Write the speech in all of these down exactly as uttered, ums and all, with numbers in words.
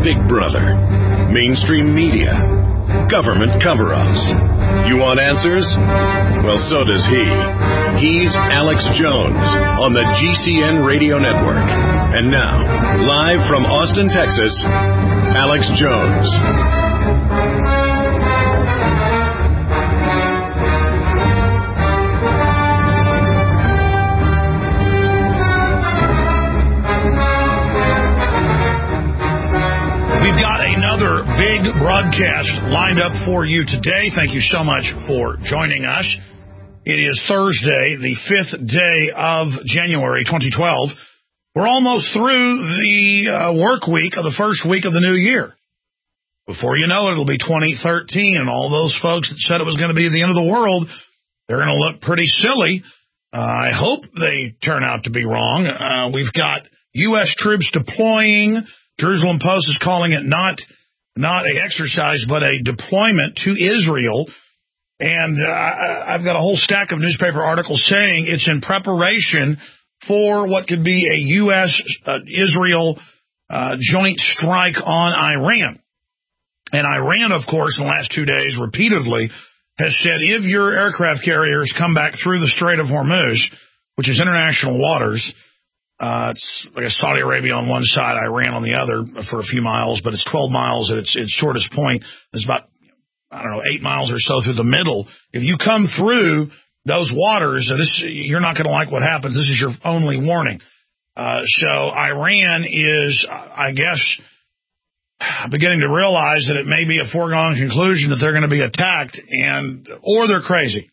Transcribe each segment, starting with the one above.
Big Brother, mainstream media, government cover-ups. You want answers? Well, so does he. He's Alex Jones on the G C N Radio Network. And now, live from Austin, Texas, Alex Jones. We've got another big broadcast lined up for you today. Thank you so much for joining us. It is Thursday, the fifth day of January twenty twelve. We're almost through the uh, work week of the first week of the new year. Before you know it, it'll be twenty thirteen, and all those folks that said it was going to be the end of the world, they're going to look pretty silly. Uh, I hope they turn out to be wrong. Uh, we've got U S troops deploying. Jerusalem Post is calling it not not an exercise, but a deployment to Israel. And uh, I've got a whole stack of newspaper articles saying it's in preparation for what could be a U S Israel uh, joint strike on Iran. And Iran, of course, in the last two days repeatedly has said if your aircraft carriers come back through the Strait of Hormuz, which is international waters, Uh, it's like a Saudi Arabia on one side, Iran on the other for a few miles, but it's twelve miles at its, its shortest point. It's about, I don't know, eight miles or so through the middle. If you come through those waters, this you're not going to like what happens. This is your only warning. Uh, so Iran is, I guess, beginning to realize that it may be a foregone conclusion that they're going to be attacked, and or they're crazy.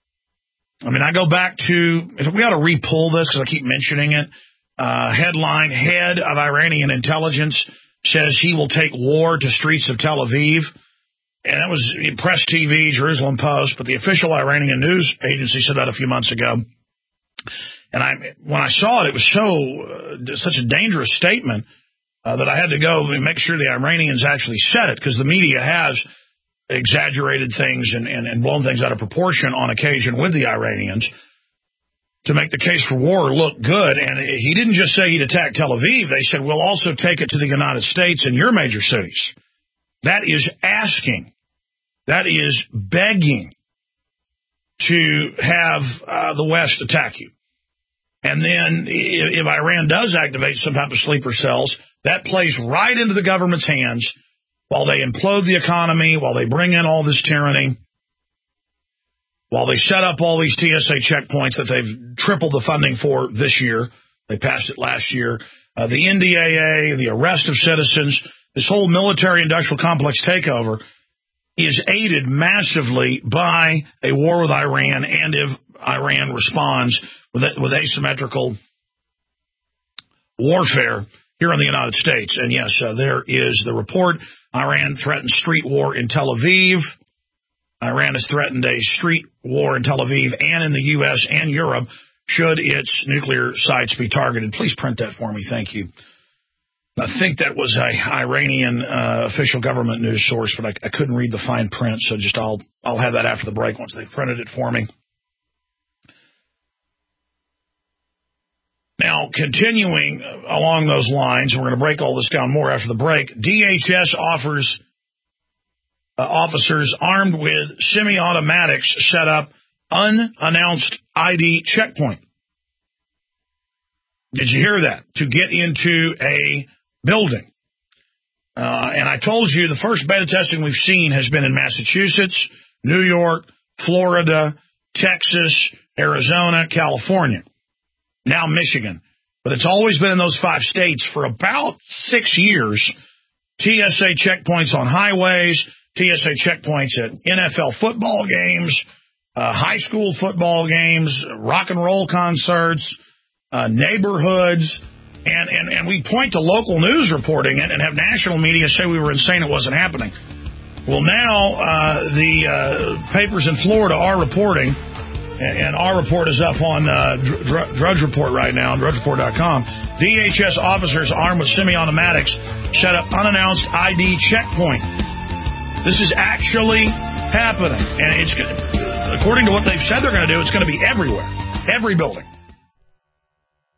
I mean, I go back to, we ought to re-pull this because I keep mentioning it. Uh, headline, head of Iranian intelligence says he will take war to streets of Tel Aviv. And that was Press T V, Jerusalem Post, but the official Iranian news agency said that a few months ago. And I, when I saw it, it was so, uh, such a dangerous statement uh, that I had to go and make sure the Iranians actually said it, because the media has exaggerated things and, and, and blown things out of proportion on occasion with the Iranians to make the case for war look good. And he didn't just say he'd attack Tel Aviv. They said, we'll also take it to the United States and your major cities. That is asking. That is begging to have uh, the West attack you. And then if, if Iran does activate some type of sleeper cells, that plays right into the government's hands while they implode the economy, while they bring in all this tyranny, while they set up all these T S A checkpoints that they've tripled the funding for this year. They passed it last year. Uh, the N D A A, the arrest of citizens, this whole military-industrial complex takeover is aided massively by a war with Iran, and if Iran responds with, with asymmetrical warfare here in the United States. And yes, uh, there is the report. Iran threatens street war in Tel Aviv. Iran has threatened a street war in Tel Aviv and in the U S and Europe should its nuclear sites be targeted. Please print that for me. Thank you. I think that was a Iranian uh, official government news source, but I, I couldn't read the fine print, so just I'll I'll have that after the break once they've printed it for me. Now, continuing along those lines, we're going to break all this down more after the break. D H S offers uh, officers armed with semi-automatics set up unannounced I D checkpoint. Did you hear that? To get into a building. Uh, and I told you the first beta testing we've seen has been in Massachusetts, New York, Florida, Texas, Arizona, California. Now Michigan. But it's always been in those five states for about six years. T S A checkpoints on highways, T S A checkpoints at N F L football games, uh, high school football games, rock and roll concerts, uh, neighborhoods, and, and, and we point to local news reporting it and have national media say we were insane, it wasn't happening. Well, now uh, the uh, papers in Florida are reporting, and our report is up on uh, Dr- Drudge Report right now, drudge report dot com. D H S officers armed with semi-automatics set up unannounced I D checkpoint. This is actually happening, and it's according to what they've said they're going to do, it's going to be everywhere, every building.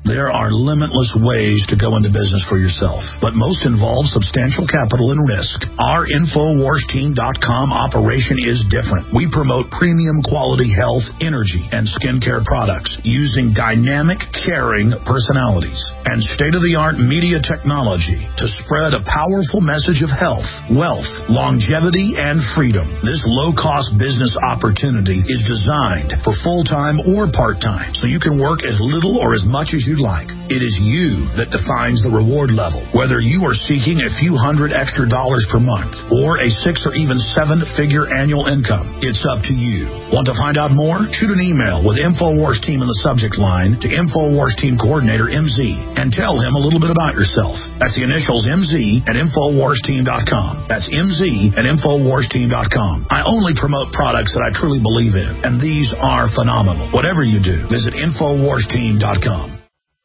There are limitless ways to go into business for yourself, but most involve substantial capital and risk. Our Infowars Team dot com operation is different. We promote premium quality health, energy, and skincare products using dynamic, caring personalities and state-of-the-art media technology to spread a powerful message of health, wealth, longevity, and freedom. This low-cost business opportunity is designed for full-time or part-time, so you can work as little or as much as you'd like. It is you that defines the reward level. Whether you are seeking a few hundred extra dollars per month or a six or even seven-figure annual income, it's up to you. Want to find out more? Shoot an email with Infowars Team in the subject line to Infowars Team Coordinator M Z and tell him a little bit about yourself. That's the initials M Z at Infowars Team dot com. That's M Z at Infowars Team dot com. I only promote products that I truly believe in, and these are phenomenal. Whatever you do, visit Infowars Team dot com.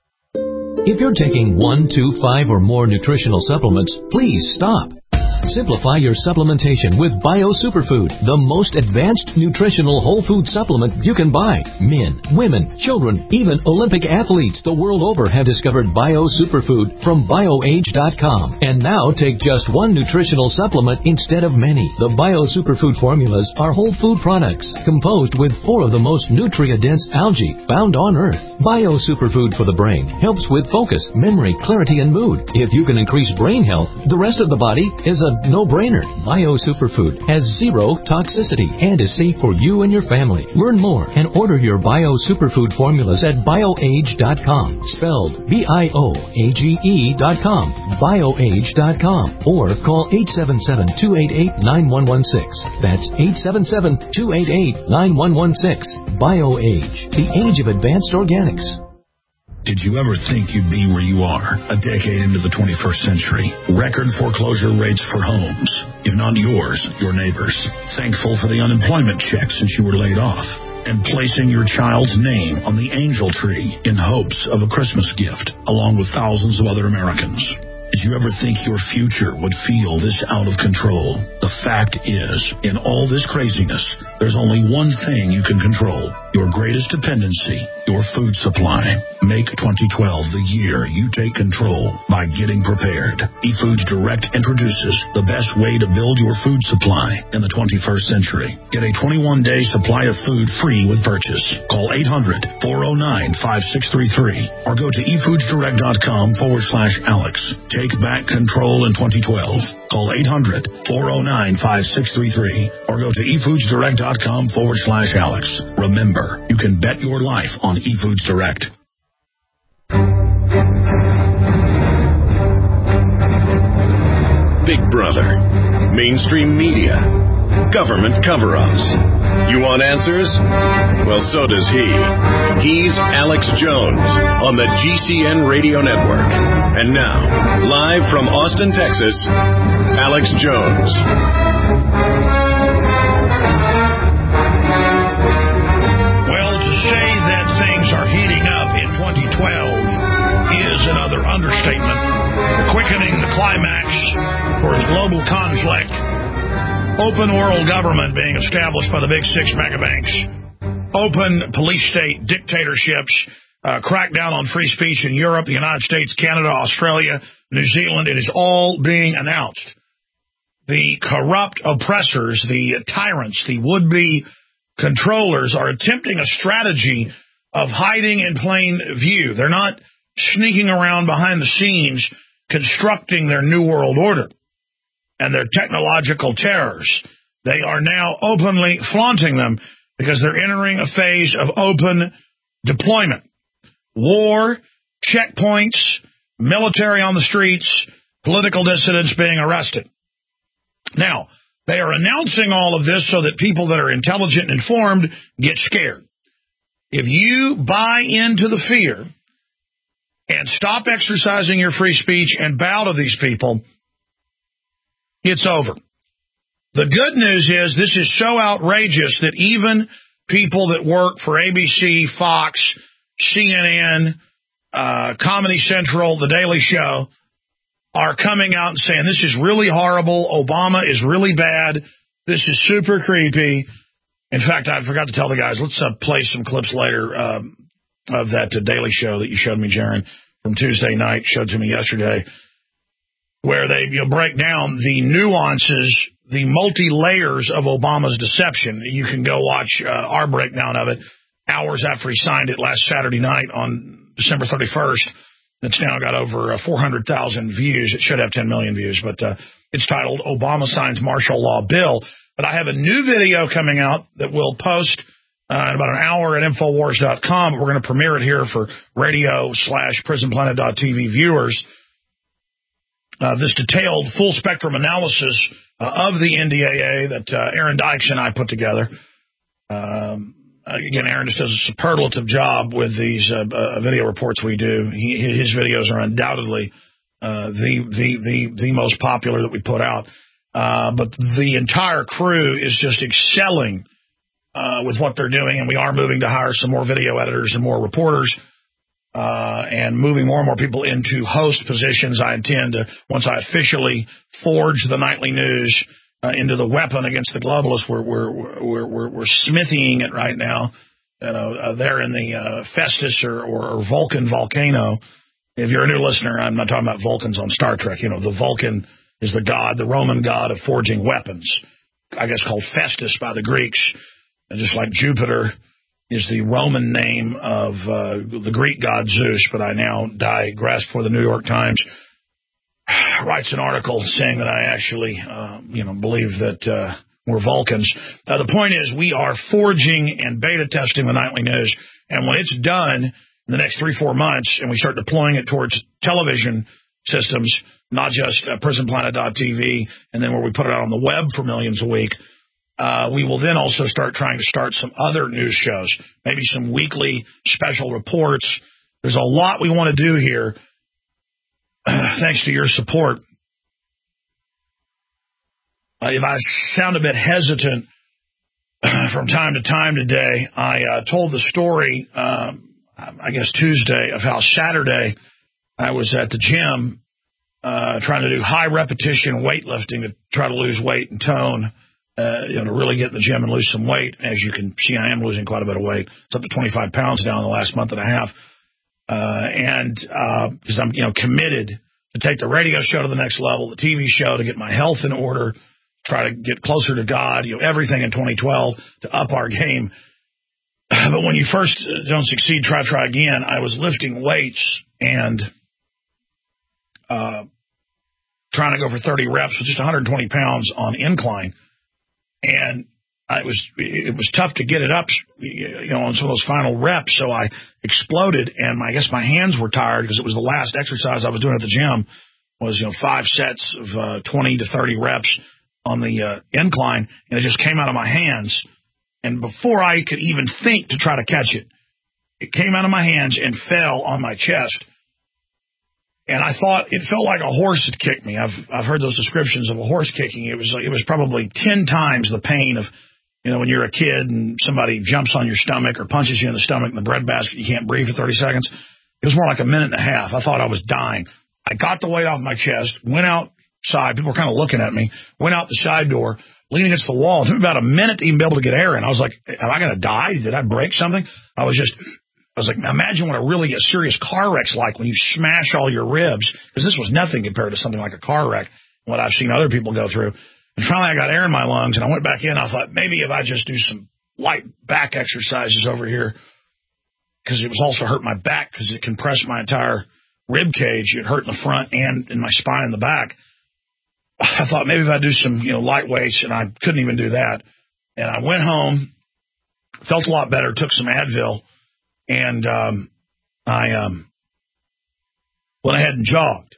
If you're taking one, two, five, or more nutritional supplements, please stop. Simplify your supplementation with Bio Superfood, the most advanced nutritional whole food supplement you can buy. Men, women, children, even Olympic athletes the world over have discovered Bio Superfood from bio age dot com. And now take just one nutritional supplement instead of many. The Bio Superfood formulas are whole food products composed with four of the most nutrient-dense algae found on Earth. Bio Superfood for the brain helps with focus, memory, clarity, and mood. If you can increase brain health, the rest of the body is a no-brainer. Bio Superfood has zero toxicity and is safe for you and your family. Learn more and order your Bio Superfood formulas at bio age dot com, spelled B I O A G E dot com, bio age dot com, or call eight seven seven, two eight eight, nine one one six. That's eight seven seven, two eight eight, nine one one six. BioAge, the age of advanced organics. Did you ever think you'd be where you are a decade into the twenty-first century? Record foreclosure rates for homes, if not yours, your neighbors. Thankful for the unemployment check since you were laid off. And placing your child's name on the angel tree in hopes of a Christmas gift, along with thousands of other Americans. Did you ever think your future would feel this out of control? The fact is, in all this craziness, there's only one thing you can control. Your greatest dependency, your food supply. Make twenty twelve the year you take control by getting prepared. eFoods Direct introduces the best way to build your food supply in the twenty-first century. Get a twenty-one day supply of food free with purchase. Call eight hundred, four oh nine, five six three three or go to efoodsdirect.com forward slash Alex. Take back control in twenty twelve. Call eight hundred, four oh nine, five six three three or go to efoodsdirect.com forward slash Alex. Remember, you can bet your life on eFoods Direct. Big Brother, mainstream media, government cover-ups. You want answers? Well, so does he. He's Alex Jones on the G C N Radio Network. And now, live from Austin, Texas, Alex Jones. Well, to say that things are heating up in twenty twelve is another understatement. Quickening the climax for its global conflict. Open world government being established by the big six megabanks. Open police state dictatorships. Uh, crackdown on free speech in Europe, the United States, Canada, Australia, New Zealand. It is all being announced. The corrupt oppressors, the tyrants, the would-be controllers are attempting a strategy of hiding in plain view. They're not sneaking around behind the scenes constructing their new world order and their technological terrors. They are now openly flaunting them because they're entering a phase of open deployment. War, checkpoints, military on the streets, political dissidents being arrested. Now, they are announcing all of this so that people that are intelligent and informed get scared. If you buy into the fear and stop exercising your free speech and bow to these people, it's over. The good news is this is so outrageous that even people that work for A B C, Fox, C N N, uh, Comedy Central, The Daily Show, are coming out and saying this is really horrible, Obama is really bad, this is super creepy. In fact, I forgot to tell the guys, let's uh, play some clips later. Um, of that uh, Daily Show that you showed me, Jaron, from Tuesday night, showed to me yesterday, where they you know, break down the nuances, the multi-layers of Obama's deception. You can go watch uh, our breakdown of it hours after he signed it last Saturday night on December thirty-first. It's now got over uh, four hundred thousand views. It should have ten million views, but uh, it's titled Obama Signs Martial Law Bill. But I have a new video coming out that we'll post uh, in about an hour at Infowars dot com. We're going to premiere it here for radio slash prison planet dot t v viewers. Uh, this detailed full-spectrum analysis uh, of the N D A A that uh, Aaron Dykes and I put together. Um, again, Aaron just does a superlative job with these uh, uh, video reports we do. He, his videos are undoubtedly uh, the, the, the, the most popular that we put out. Uh, but the entire crew is just excelling uh, with what they're doing, and we are moving to hire some more video editors and more reporters. Uh, and moving more and more people into host positions. I intend to, once I officially forge the nightly news uh, into the weapon against the globalists, we're we're we're we're, we're smithying it right now. You know, uh, they're in the uh, Festus or, or, or Vulcan volcano. If you're a new listener, I'm not talking about Vulcans on Star Trek. You know, the Vulcan is the god, the Roman god of forging weapons. I guess called Festus by the Greeks, and just like Jupiter is the Roman name of uh, the Greek god Zeus, but I now digress before the New York Times writes an article saying that I actually, uh, you know, believe that uh, we're Vulcans. Uh, the point is we are forging and beta testing the nightly news, and when it's done in the next three, four months, and we start deploying it towards television systems, not just uh, prison planet dot t v, and then where we put it out on the web for millions a week, Uh, we will then also start trying to start some other news shows, maybe some weekly special reports. There's a lot we want to do here, uh, thanks to your support. Uh, if I sound a bit hesitant uh, from time to time today, I uh, told the story, um, I guess Tuesday, of how Saturday I was at the gym uh, trying to do high repetition weightlifting to try to lose weight and tone. Uh, you know, to really get in the gym and lose some weight. As you can see, I am losing quite a bit of weight. It's up to twenty-five pounds now in the last month and a half. Uh, and because uh, I'm, you know, committed to take the radio show to the next level, the T V show to get my health in order, try to get closer to God, you know, everything in twenty twelve to up our game. But when you first don't succeed, try, try again. I was lifting weights and uh, trying to go for thirty reps with just one hundred twenty pounds on incline. And I was, it was tough to get it up, you know, on some of those final reps. So I exploded, and I guess my hands were tired because it was the last exercise I was doing at the gym was, you know, five sets of uh, twenty to thirty reps on the uh, incline, and it just came out of my hands. And before I could even think to try to catch it, it came out of my hands and fell on my chest. And I thought it felt like a horse had kicked me. I've I've heard those descriptions of a horse kicking. It was it was probably ten times the pain of, you know, when you're a kid and somebody jumps on your stomach or punches you in the stomach in the bread basket, you can't breathe for thirty seconds. It was more like a minute and a half. I thought I was dying. I got the weight off my chest, went outside. People were kind of looking at me. Went out the side door, leaned against the wall. It took me about a minute to even be able to get air in. I was like, am I going to die? Did I break something? I was just... I was like, imagine what a really a serious car wreck's like when you smash all your ribs, because this was nothing compared to something like a car wreck, what I've seen other people go through. And finally I got air in my lungs, and I went back in. I thought, maybe if I just do some light back exercises over here, because it was also hurting my back because it compressed my entire rib cage. It hurt in the front and in my spine in the back. I thought maybe if I do some, you know, light weights, and I couldn't even do that. And I went home, felt a lot better, took some Advil, and um, I um, went ahead and jogged.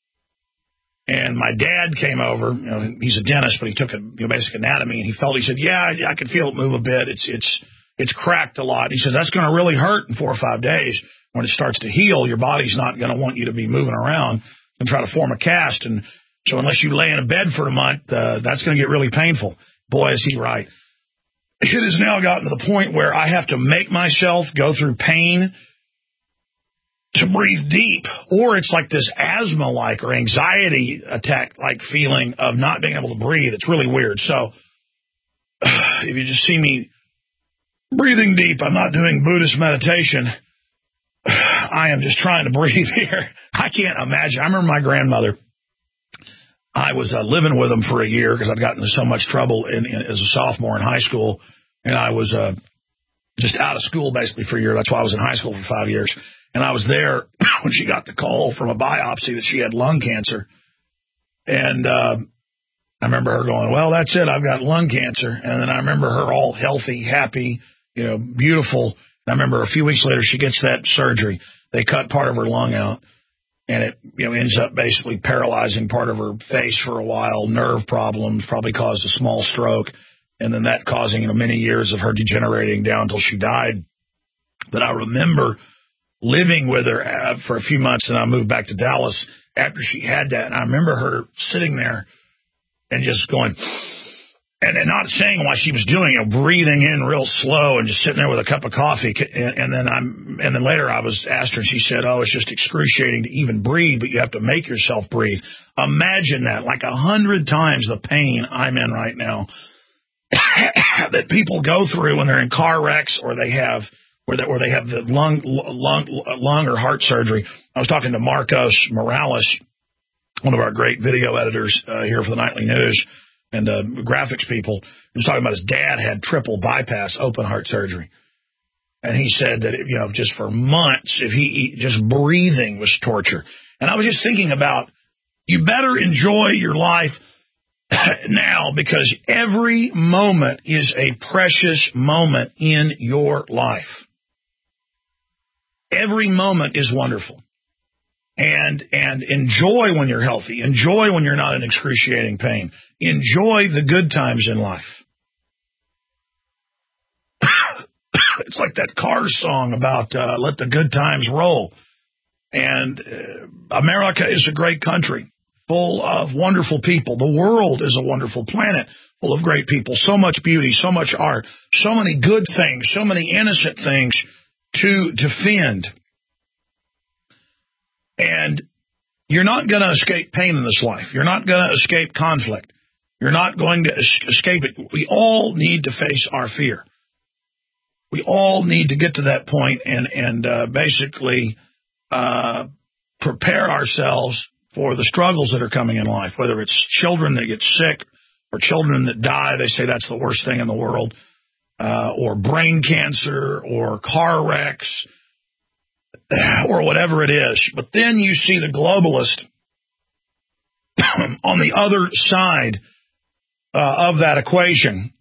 And my dad came over. You know, he's a dentist, but he took a you know, basic anatomy, and he felt. He said, "Yeah, I, I can feel it move a bit. It's it's it's cracked a lot." He said, "That's going to really hurt in four or five days. When it starts to heal, your body's not going to want you to be moving around and try to form a cast. And so unless you lay in a bed for a month, uh, that's going to get really painful." Boy, is he right. It has now gotten to the point where I have to make myself go through pain to breathe deep, or it's like this asthma-like or anxiety attack-like feeling of not being able to breathe. It's really weird. So if you just see me breathing deep, I'm not doing Buddhist meditation. I am just trying to breathe here. I can't imagine. I remember my grandmother. I was uh, living with them for a year because I'd gotten into so much trouble in, in, as a sophomore in high school, and I was uh, just out of school basically for a year. That's why I was in high school for five years. And I was there when she got the call from a biopsy that she had lung cancer. And uh, I remember her going, well, that's it. I've got lung cancer. And then I remember her all healthy, happy, you know, beautiful. I remember a few weeks later, she gets that surgery. They cut part of her lung out, and it, you know, ends up basically paralyzing part of her face for a while, nerve problems, probably caused a small stroke, and then that causing, you know, many years of her degenerating down until she died. But I remember living with her uh, for a few months, and I moved back to Dallas after she had that, and I remember her sitting there and just going... And, and not saying why she was doing it, breathing in real slow and just sitting there with a cup of coffee. And, and then I'm, and then later I was asked her, and she said, "Oh, it's just excruciating to even breathe, but you have to make yourself breathe." Imagine that, like a hundred times the pain I'm in right now that people go through when they're in car wrecks or they have, or they, or they have the lung, lung, lung or heart surgery. I was talking to Marcos Morales, one of our great video editors uh, here for the Nightly News, and uh, graphics people. He was talking about his dad had triple bypass open heart surgery. And he said that, you know, just for months, if he, just breathing was torture. And I was just thinking about, you better enjoy your life now, because every moment is a precious moment in your life. Every moment is wonderful. And and enjoy when you're healthy. Enjoy when you're not in excruciating pain. Enjoy the good times in life. It's like that Cars song about uh, let the good times roll. And uh, America is a great country full of wonderful people. The world is a wonderful planet full of great people. So much beauty, so much art, so many good things, so many innocent things to defend. And you're not going to escape pain in this life. You're not going to escape conflict. You're not going to es- escape it. We all need to face our fear. We all need to get to that point and, and uh, basically uh, prepare ourselves for the struggles that are coming in life, whether it's children that get sick or children that die. They say that's the worst thing in the world, uh, or brain cancer or car wrecks, or whatever it is. But then you see the globalist on the other side uh, of that equation.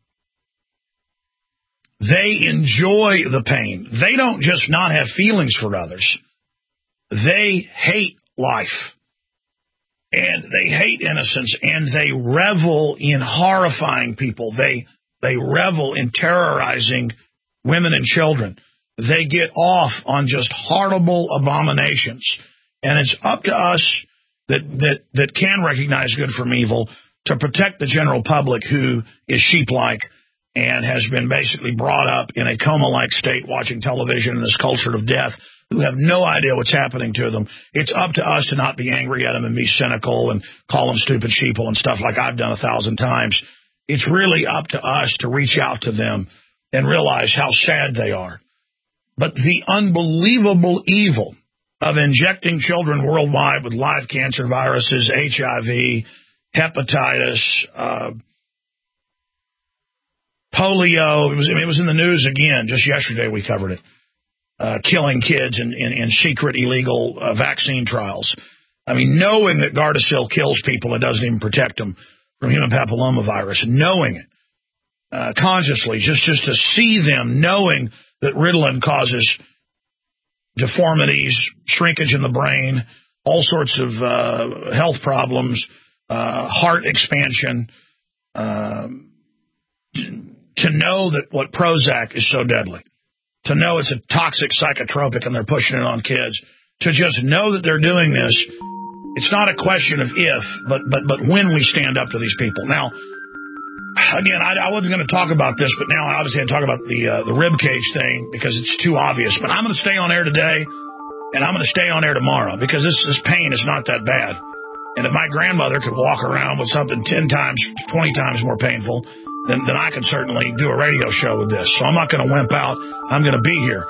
They enjoy the pain. They don't just not have feelings for others. They hate life. And they hate innocence. And they revel in horrifying people. They, they revel in terrorizing women and children. They get off on just horrible abominations. And it's up to us that, that, that can recognize good from evil to protect the general public who is sheep-like and has been basically brought up in a coma-like state watching television in this culture of death, who have no idea what's happening to them. It's up to us to not be angry at them and be cynical and call them stupid sheeple and stuff like I've done a thousand times. It's really up to us to reach out to them and realize how sad they are. But the unbelievable evil of injecting children worldwide with live cancer viruses, H I V, hepatitis, uh, polio, it was, I mean, it was in the news again. Just yesterday we covered it. Uh, killing kids in, in, in secret illegal uh, vaccine trials. I mean, knowing that Gardasil kills people and doesn't even protect them from human papillomavirus, knowing it uh, consciously, just, just to see them, knowing that Ritalin causes deformities, shrinkage in the brain, all sorts of uh, health problems, uh, heart expansion, um, to know that what Prozac is so deadly, to know it's a toxic psychotropic and they're pushing it on kids, to just know that they're doing this. It's not a question of if, but but but when we stand up to these people. Now, again, I, I wasn't going to talk about this, but now I obviously had to talk about the uh, the rib cage thing because it's too obvious. But I'm going to stay on air today, and I'm going to stay on air tomorrow because this this pain is not that bad. And if my grandmother could walk around with something ten times, twenty times more painful, then, then I can certainly do a radio show with this. So I'm not going to wimp out. I'm going to be here.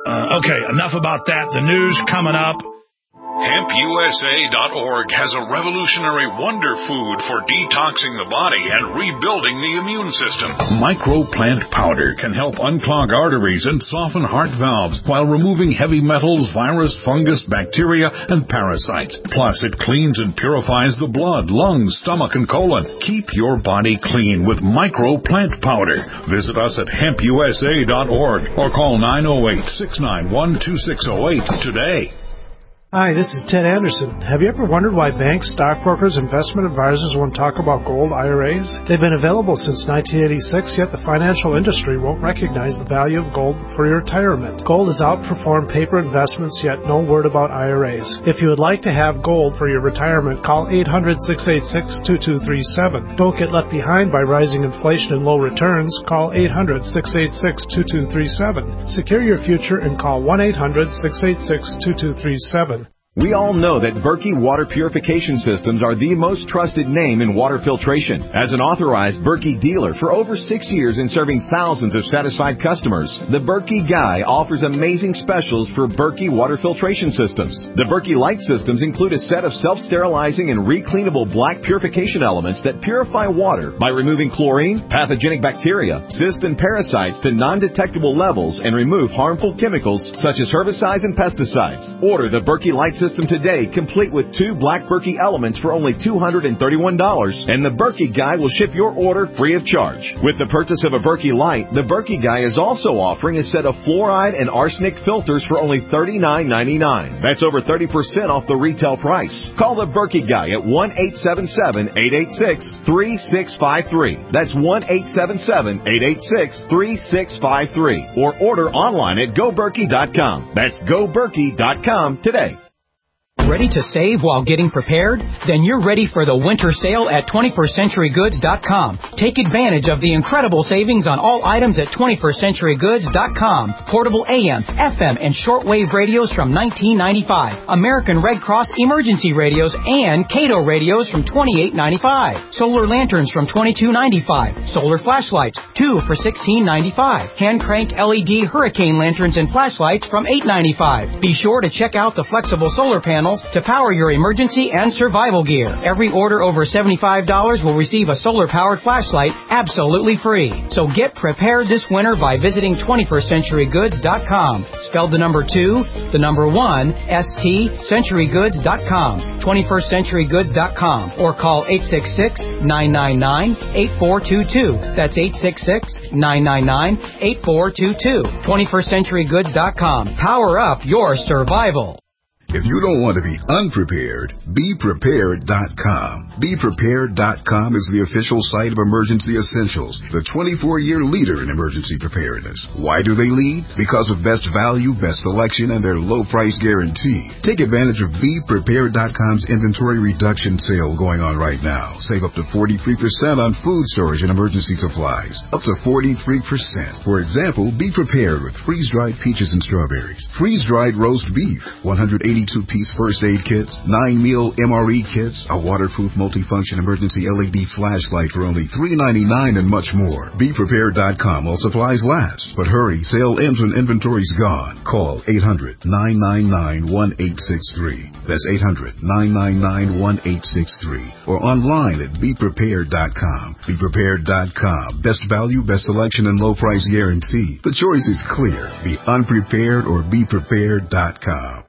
Uh, okay, enough about that. The news coming up. Hemp U S A dot org has a revolutionary wonder food for detoxing the body and rebuilding the immune system. Microplant powder can help unclog arteries and soften heart valves while removing heavy metals, virus, fungus, bacteria, and parasites. Plus, it cleans and purifies the blood, lungs, stomach, and colon. Keep your body clean with Microplant powder. Visit us at hemp U S A dot org or call nine oh eight, six nine one, two six oh eight today. Hi, this is Ted Anderson. Have you ever wondered why banks, stockbrokers, investment advisors won't talk about gold I R As? They've been available since nineteen eighty-six, yet the financial industry won't recognize the value of gold for your retirement. Gold has outperformed paper investments, yet no word about I R As. If you would like to have gold for your retirement, call eight hundred, six eight six, two two three seven. Don't get left behind by rising inflation and low returns. Call eight hundred, six eight six, two two three seven. Secure your future and call one eight hundred, six eight six, two two three seven. We all know that Berkey Water Purification Systems are the most trusted name in water filtration. As an authorized Berkey dealer for over six years and serving thousands of satisfied customers, the Berkey Guy offers amazing specials for Berkey Water Filtration Systems. The Berkey Light Systems include a set of self-sterilizing and recleanable black purification elements that purify water by removing chlorine, pathogenic bacteria, cysts, and parasites to non-detectable levels and remove harmful chemicals such as herbicides and pesticides. Order the Berkey Light System System today, complete with two black Berkey elements for only two hundred thirty-one dollars, and the Berkey Guy will ship your order free of charge. With the purchase of a Berkey Light, the Berkey Guy is also offering a set of fluoride and arsenic filters for only thirty-nine ninety-nine. That's over thirty percent off the retail price. Call the Berkey Guy at one eight seven seven, eight eight six, three six five three. That's one eight seven seven, eight eight six, three six five three. Or order online at go berkey dot com. That's go berkey dot com today. Ready to save while getting prepared? Then you're ready for the winter sale at twenty-first century goods dot com. Take advantage of the incredible savings on all items at twenty-first century goods dot com. Portable A M, F M, and shortwave radios from nineteen ninety-five. American Red Cross emergency radios and Cato radios from twenty-eight ninety-five. Solar lanterns from twenty-two ninety-five. Solar flashlights, two for sixteen ninety-five. Hand crank L E D hurricane lanterns and flashlights from eight ninety-five. Be sure to check out the flexible solar panels to power your emergency and survival gear. Every order over seventy-five dollars will receive a solar-powered flashlight absolutely free. So get prepared this winter by visiting twenty-first century goods dot com. Spelled the number two, the number one, S T, century goods dot com. twenty-first century goods dot com. Or call eight six six, nine nine nine, eight four two two. That's eight six six, nine nine nine, eight four two two. twenty-first century goods dot com. Power up your survival. If you don't want to be unprepared, be prepared dot com. be prepared dot com is the official site of Emergency Essentials, the twenty-four year leader in emergency preparedness. Why do they lead? Because of best value, best selection, and their low price guarantee. Take advantage of be prepared dot com's inventory reduction sale going on right now. Save up to forty-three percent on food storage and emergency supplies. Up to forty-three percent. For example, be prepared with freeze-dried peaches and strawberries, freeze-dried roast beef, one hundred eighty-two piece first aid kits, nine meal M R E kits, a waterproof multifunction emergency L E D flashlight for only three ninety-nine, and much more. be prepared dot com while supplies last. But hurry, sale ends when inventory's gone. Call eight hundred, nine nine nine, one eight six three. That's eight hundred, nine nine nine, one eight six three. Or online at be prepared dot com. be prepared dot com. Best value, best selection, and low price guarantee. The choice is clear. Be unprepared or be prepared dot com.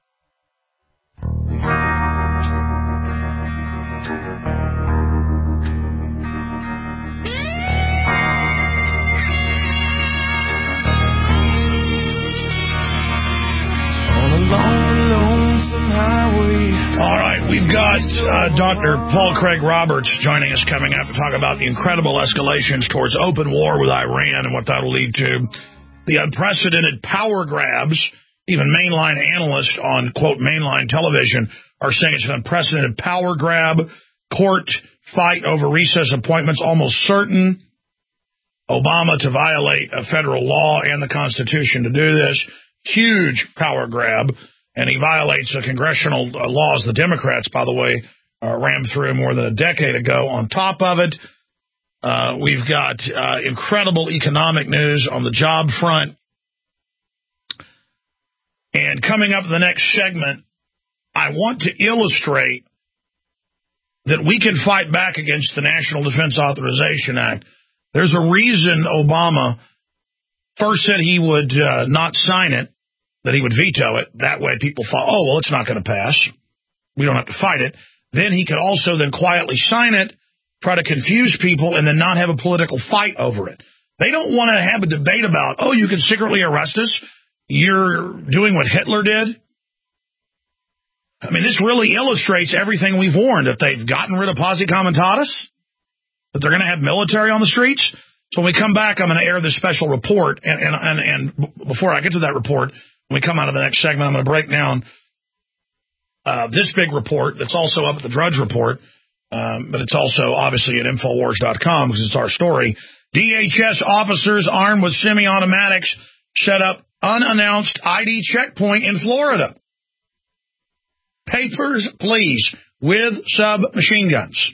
All right, we've got uh, Doctor Paul Craig Roberts joining us coming up to talk about the incredible escalations towards open war with Iran and what that will lead to. The unprecedented power grabs. Even mainline analysts on, quote, mainline television are saying it's an unprecedented power grab. Court fight over recess appointments almost certain. Obama to violate a federal law and the Constitution to do this. Huge power grab. And he violates the congressional laws the Democrats, by the way, uh, rammed through more than a decade ago. On top of it, uh, we've got uh, incredible economic news on the job front. And coming up in the next segment, I want to illustrate that we can fight back against the National Defense Authorization Act. There's a reason Obama first said he would uh, not sign it, that he would veto it. That way people thought, oh, well, it's not going to pass. We don't have to fight it. Then he could also then quietly sign it, try to confuse people, and then not have a political fight over it. They don't want to have a debate about, oh, you can secretly arrest us. You're doing what Hitler did. I mean, this really illustrates everything we've warned, that they've gotten rid of Posse Comitatus, that they're going to have military on the streets. So when we come back, I'm going to air this special report. And, and, and, and before I get to that report, when we come out of the next segment, I'm going to break down uh, this big report that's also up at the Drudge Report, um, but it's also obviously at Infowars dot com because it's our story. D H S officers armed with semi-automatics set up unannounced I D checkpoint in Florida. Papers, please, with submachine guns.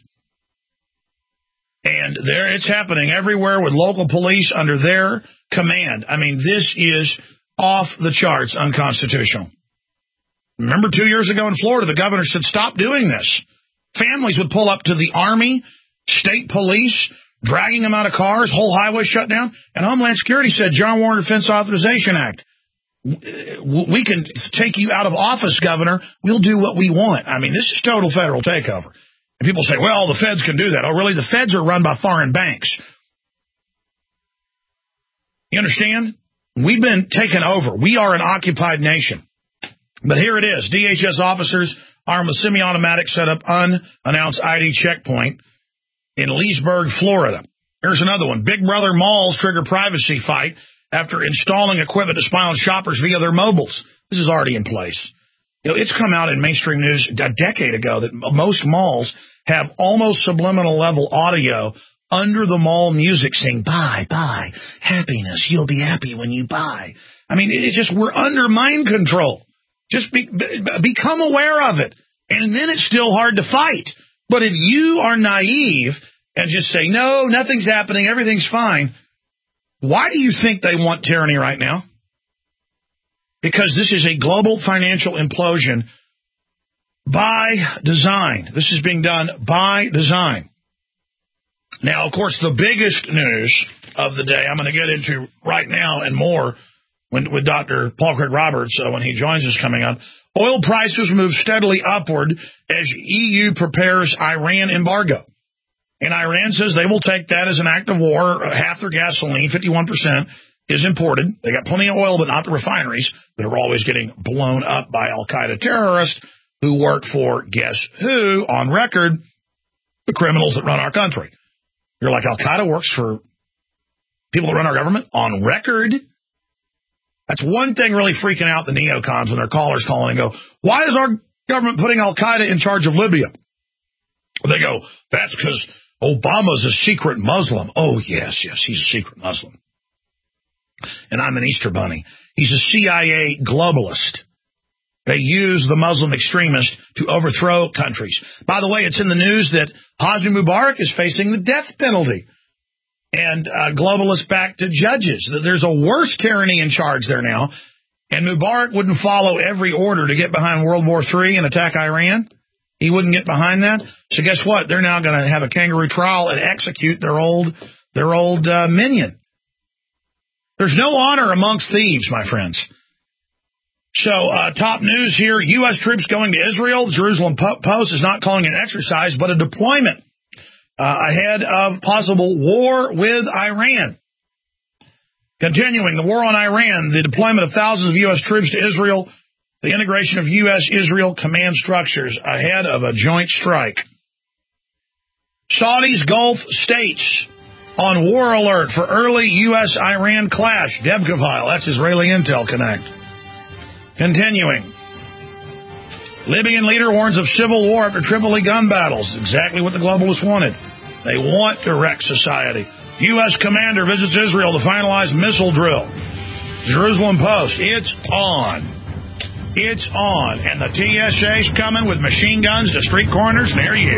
And there it's happening everywhere with local police under their command. I mean, this is off the charts unconstitutional. Remember two years ago in Florida, the governor said, stop doing this. Families would pull up to the Army, state police, dragging them out of cars, whole highway shut down. And Homeland Security said, John Warner Defense Authorization Act. We can take you out of office, Governor. We'll do what we want. I mean, this is total federal takeover. And people say, well, the feds can do that. Oh, really? The feds are run by foreign banks. You understand? We've been taken over. We are an occupied nation. But here it is. D H S officers armed with semi-automatic set up unannounced I D checkpoint in Leesburg, Florida. Here's another one. Big Brother malls trigger privacy fight after installing equipment to spy on shoppers via their mobiles. This is already in place. You know, it's come out in mainstream news a decade ago that most malls have almost subliminal level audio under the mall music saying, buy, buy, happiness, you'll be happy when you buy. I mean, it's just, we're under mind control. Just be, be, become aware of it. And then it's still hard to fight. But if you are naive and just say, no, nothing's happening, everything's fine, why do you think they want tyranny right now? Because this is a global financial implosion by design. This is being done by design. Now, of course, the biggest news of the day I'm going to get into right now and more when, with Doctor Paul Craig Roberts uh, when he joins us coming up. Oil prices move steadily upward as E U prepares Iran embargo. And Iran says they will take that as an act of war. Half their gasoline, fifty-one percent, is imported. They got plenty of oil, but not the refineries. They're always getting blown up by al-Qaeda terrorists who work for, guess who, on record, the criminals that run our country. You're like, al-Qaeda works for people that run our government on record? That's one thing really freaking out the neocons when their callers call in and go, why is our government putting al-Qaeda in charge of Libya? They go, that's because Obama's a secret Muslim. Oh, yes, yes, he's a secret Muslim. And I'm an Easter bunny. He's a C I A globalist. They use the Muslim extremists to overthrow countries. By the way, it's in the news that Hosni Mubarak is facing the death penalty. And uh, globalists back to judges. There's a worse tyranny in charge there now. And Mubarak wouldn't follow every order to get behind World War Three and attack Iran. He wouldn't get behind that. So guess what? They're now going to have a kangaroo trial and execute their old their old uh, minion. There's no honor amongst thieves, my friends. So uh, top news here, U S troops going to Israel. The Jerusalem Post is not calling it an exercise, but a deployment uh, ahead of possible war with Iran. Continuing, the war on Iran, the deployment of thousands of U S troops to Israel, the integration of U S-Israel command structures ahead of a joint strike. Saudi's Gulf states on war alert for early U S Iran clash. Devka file, that's Israeli Intel Connect. Continuing. Libyan leader warns of civil war after Tripoli gun battles. Exactly what the globalists wanted. They want to wreck society. U S commander visits Israel to finalize missile drill. Jerusalem Post, it's on. It's on, and the T S A's coming with machine guns to street corners near you.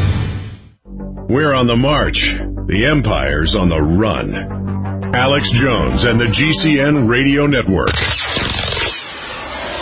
We're on the march. The empire's on the run. Alex Jones and the G C N Radio Network.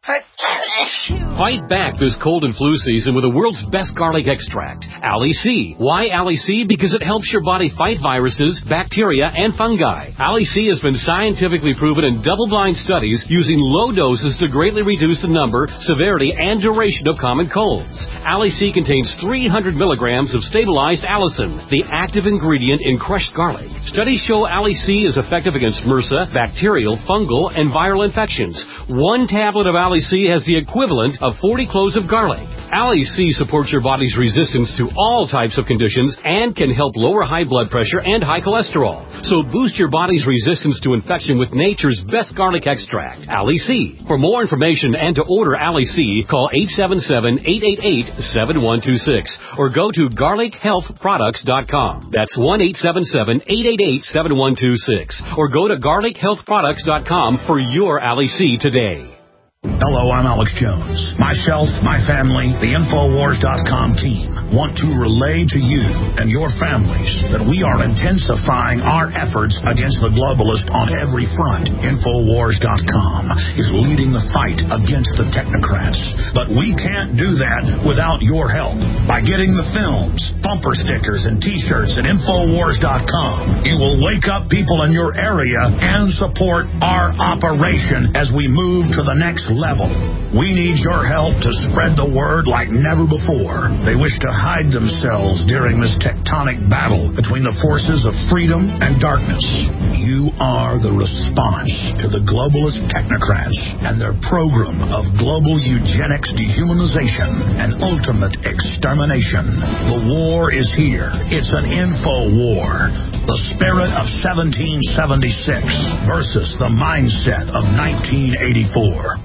Fight back this cold and flu season with the world's best garlic extract, Ali-C. Why Ali-C? Because it helps your body fight viruses, bacteria, and fungi. Ali-C has been scientifically proven in double-blind studies using low doses to greatly reduce the number, severity, and duration of common colds. Ali-C contains three hundred milligrams of stabilized allicin, the active ingredient in crushed garlic. Studies show Ali-C is effective against MRSA, bacterial, fungal, and viral infections. One tablet of Ali-C has the equivalent of forty cloves of garlic. Ali-C supports your body's resistance to all types of conditions and can help lower high blood pressure and high cholesterol. So boost your body's resistance to infection with nature's best garlic extract, Ali-C. For more information and to order Ali-C, call eight seven seven, eight eight eight, seven one two six or go to garlic health products dot com. That's one eight seven seven, eight eight eight, seven one two six or go to garlic health products dot com for your Ali-C today. Hello, I'm Alex Jones. Myself, my family, the Infowars dot com team want to relay to you and your families that we are intensifying our efforts against the globalists on every front. Infowars dot com is leading the fight against the technocrats. But we can't do that without your help. By getting the films, bumper stickers, and t-shirts at Infowars dot com, you will wake up people in your area and support our operation as we move to the next level. We need your help to spread the word like never before. They wish to hide themselves during this tectonic battle between the forces of freedom and darkness. You are the response to the globalist technocrats and their program of global eugenics, dehumanization, and ultimate extermination. The war is here. It's an info war. The spirit of seventeen seventy-six versus the mindset of nineteen eighty-four.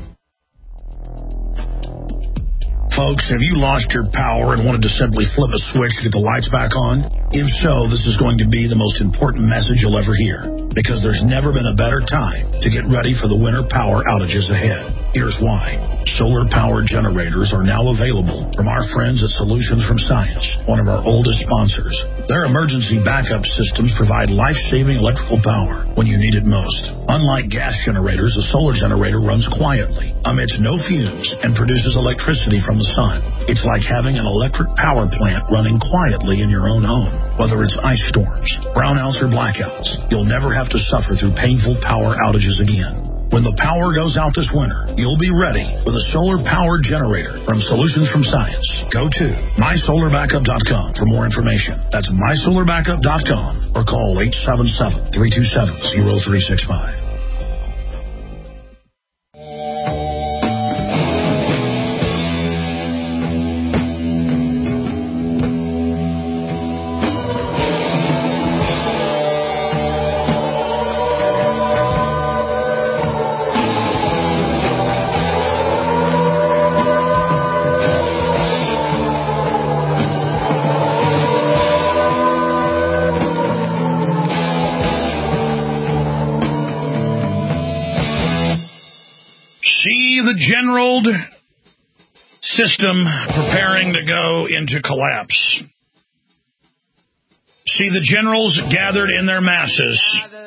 Folks, have you lost your power and wanted to simply flip a switch to get the lights back on? If so, this is going to be the most important message you'll ever hear, because there's never been a better time to get ready for the winter power outages ahead. Here's why. Solar-powered generators are now available from our friends at Solutions from Science, one of our oldest sponsors. Their emergency backup systems provide life-saving electrical power when you need it most. Unlike gas generators, a solar generator runs quietly, emits no fumes, and produces electricity from the sun. It's like having an electric power plant running quietly in your own home. Whether it's ice storms, brownouts, or blackouts, you'll never have to suffer through painful power outages again. When the power goes out this winter, you'll be ready with a solar-powered generator from Solutions from Science. Go to my solar backup dot com for more information. That's my solar backup dot com or call eight seven seven, three two seven, zero three six five. General system preparing to go into collapse. See the generals gathered in their masses,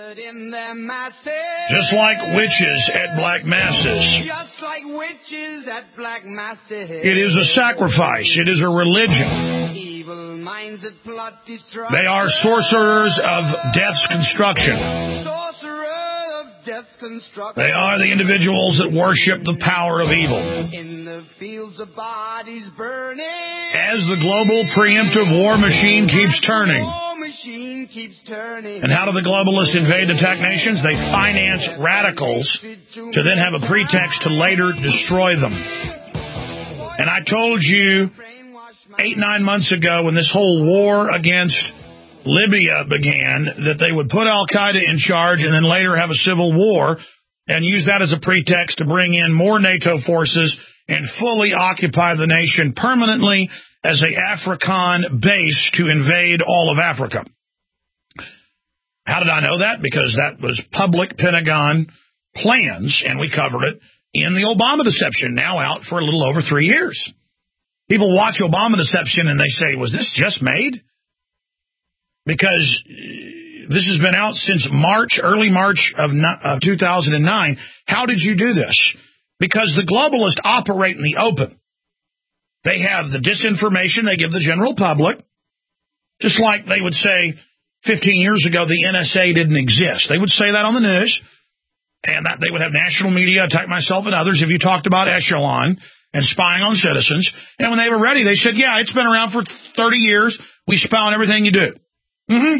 just like witches at black masses. Just like witches at black masses. It is a sacrifice. It is a religion. Evil minds that plot destruction. They are sorcerers of death's construction. Death's construction. They are the individuals that worship the power of evil. In the fields of bodies burning. As the global preemptive war machine keeps turning. War machine keeps turning. And how do the globalists invade and attack nations? They finance radicals to then have a pretext to later destroy them. And I told you eight, nine months ago when this whole war against Libya began, that they would put al-Qaeda in charge and then later have a civil war and use that as a pretext to bring in more NATO forces and fully occupy the nation permanently as an African base to invade all of Africa. How did I know that? Because that was public Pentagon plans, and we covered it in the Obama Deception, now out for a little over three years. People watch Obama Deception and they say, was this just made? Because this has been out since March, early March of two thousand nine. How did you do this? Because the globalists operate in the open. They have the disinformation they give the general public, just like they would say fifteen years ago the N S A didn't exist. They would say that on the news, and that they would have national media attack myself and others if you talked about Echelon and spying on citizens. And when they were ready, they said, yeah, it's been around for thirty years. We spy on everything you do. Mm-hmm.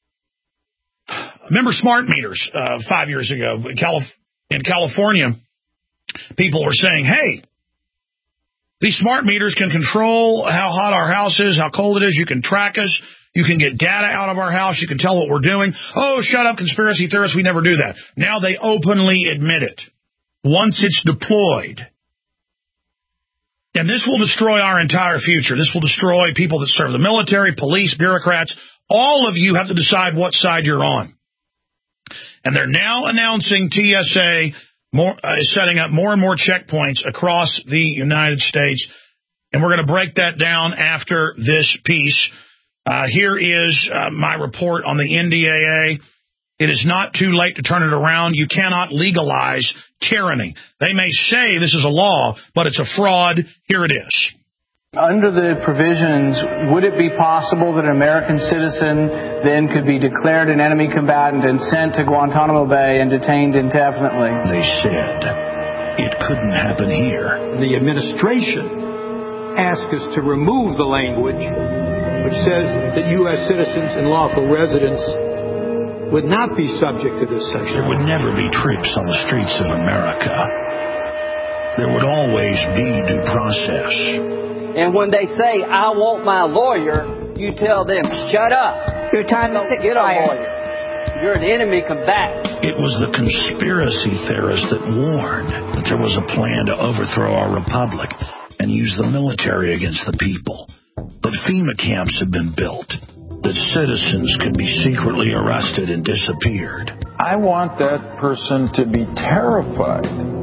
Remember smart meters uh, five years ago in, Calif- in California? People were saying, hey, these smart meters can control how hot our house is, how cold it is. You can track us. You can get data out of our house. You can tell what we're doing. Oh, shut up, conspiracy theorists. We never do that. Now they openly admit it. Once it's deployed. And this will destroy our entire future. This will destroy people that serve the military, police, bureaucrats. All of you have to decide what side you're on. And they're now announcing T S A more, uh, is setting up more and more checkpoints across the United States. And we're going to break that down after this piece. Uh, here is uh, my report on the N D A A. It is not too late to turn it around. You cannot legalize tyranny. They may say this is a law, but it's a fraud. Here it is. Under the provisions, would it be possible that an American citizen then could be declared an enemy combatant and sent to Guantanamo Bay and detained indefinitely? They said it couldn't happen here. The administration asked us to remove the language which says that U S citizens and lawful residents would not be subject to this section. There would never be troops on the streets of America. There would always be due process. And when they say, I want my lawyer, you tell them, shut up. Your time is Get a expired. lawyer. You're an enemy combatant. It was the conspiracy theorists that warned that there was a plan to overthrow our republic and use the military against the people. But FEMA camps have been built that citizens could be secretly arrested and disappeared. I want that person to be terrified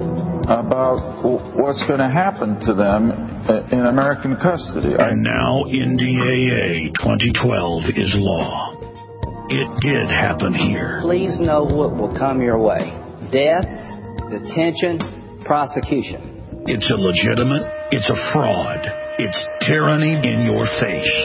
about what's going to happen to them in American custody. And now N D A A twenty twelve is law. It did happen here. Please know what will come your way. Death, detention, prosecution. It's illegitimate. It's a fraud. It's tyranny in your face.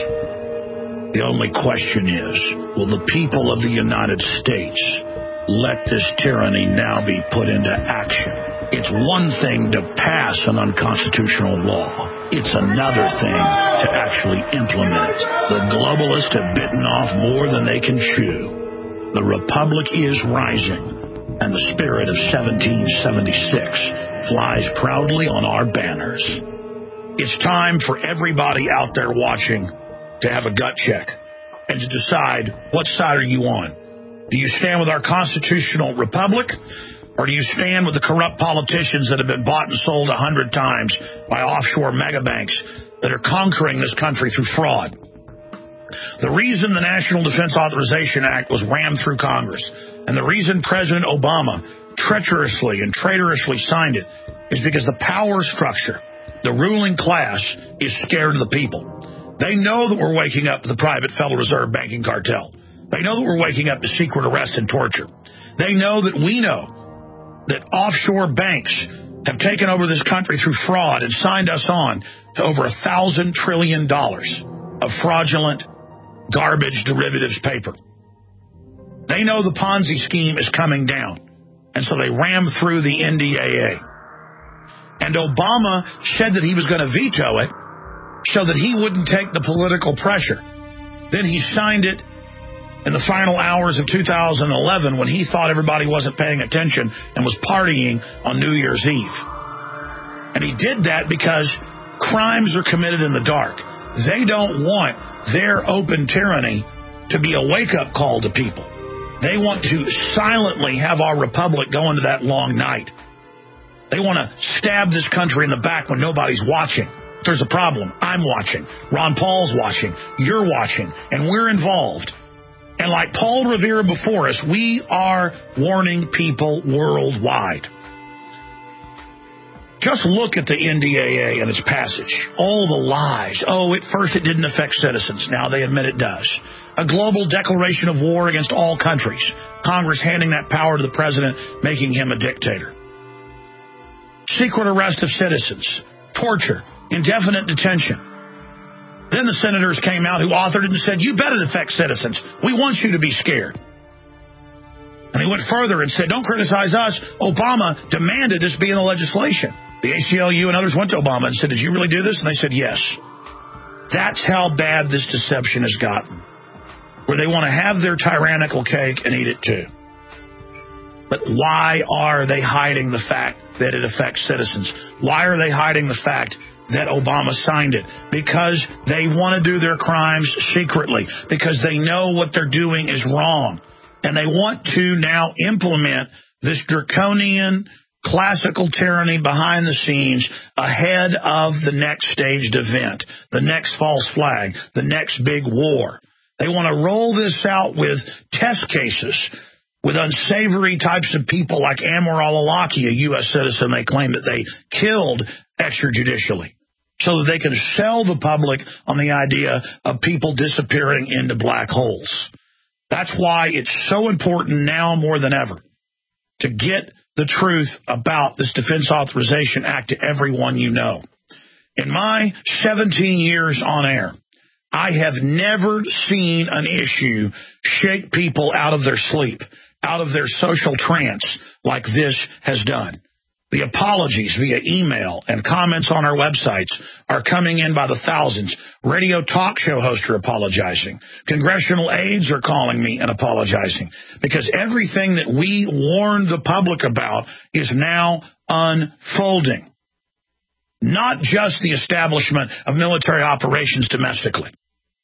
The only question is, will the people of the United States let this tyranny now be put into action? It's one thing to pass an unconstitutional law. It's another thing to actually implement it. The globalists have bitten off more than they can chew. The Republic is rising, and the spirit of seventeen seventy-six flies proudly on our banners. It's time for everybody out there watching to have a gut check and to decide, what side are you on? Do you stand with our constitutional republic, or do you stand with the corrupt politicians that have been bought and sold a hundred times by offshore megabanks that are conquering this country through fraud? The reason the National Defense Authorization Act was rammed through Congress, and the reason President Obama treacherously and traitorously signed it, is because the power structure, the ruling class, is scared of the people. They know that we're waking up to the private Federal Reserve banking cartel. They know that we're waking up to secret arrest and torture. They know that we know that offshore banks have taken over this country through fraud and signed us on to over a thousand trillion dollars of fraudulent garbage derivatives paper. They know the Ponzi scheme is coming down, and so they rammed through the N D A A. And Obama said that he was going to veto it so that he wouldn't take the political pressure. Then he signed it in the final hours of two thousand eleven when he thought everybody wasn't paying attention and was partying on New Year's Eve. And he did that because crimes are committed in the dark. They don't want their open tyranny to be a wake-up call to people. They want to silently have our republic go into that long night. They want to stab this country in the back when nobody's watching. There's a problem. I'm watching. Ron Paul's watching. You're watching. And we're involved. And like Paul Revere before us, we are warning people worldwide. Just look at the N D A A and its passage. All the lies. Oh, at first it didn't affect citizens. Now they admit it does. A global declaration of war against all countries. Congress handing that power to the president, making him a dictator. secret arrest of citizens, torture, indefinite detention. Then the senators came out who authored it and said, you bet it affects citizens. We want you to be scared. And he went further and said, don't criticize us. Obama demanded this be in the legislation. The A C L U and others went to Obama and said, did you really do this? And they said, yes. That's how bad this deception has gotten, where they want to have their tyrannical cake and eat it too. But why are they hiding the fact that it affects citizens? Why are they hiding the fact that Obama signed it? Because they want to do their crimes secretly, because they know what they're doing is wrong. And they want to now implement this draconian classical tyranny behind the scenes ahead of the next staged event, the next false flag, the next big war. They want to roll this out with test cases with unsavory types of people like Anwar al-Awlaki, a U S citizen they claim that they killed extrajudicially, so that they can sell the public on the idea of people disappearing into black holes. That's why it's so important now more than ever to get the truth about this Defense Authorization Act to everyone you know. In my seventeen years on air, I have never seen an issue shake people out of their sleep, out of their social trance like this has done. The apologies via email and comments on our websites are coming in by the thousands. Radio talk show hosts are apologizing. Congressional aides are calling me and apologizing, because everything that we warned the public about is now unfolding. Not just the establishment of military operations domestically,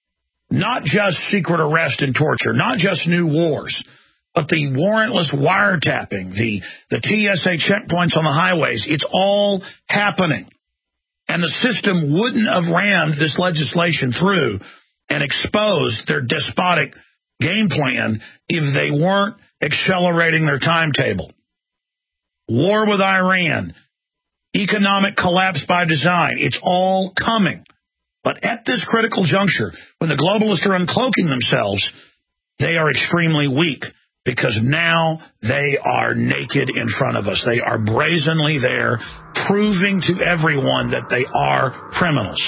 not just secret arrest and torture, not just new wars, but the warrantless wiretapping, the, the T S A checkpoints on the highways, it's all happening. And the system wouldn't have rammed this legislation through and exposed their despotic game plan if they weren't accelerating their timetable. War with Iran, economic collapse by design, it's all coming. But at this critical juncture, when the globalists are uncloaking themselves, they are extremely weak. Because now they are naked in front of us. They are brazenly there, proving to everyone that they are criminals.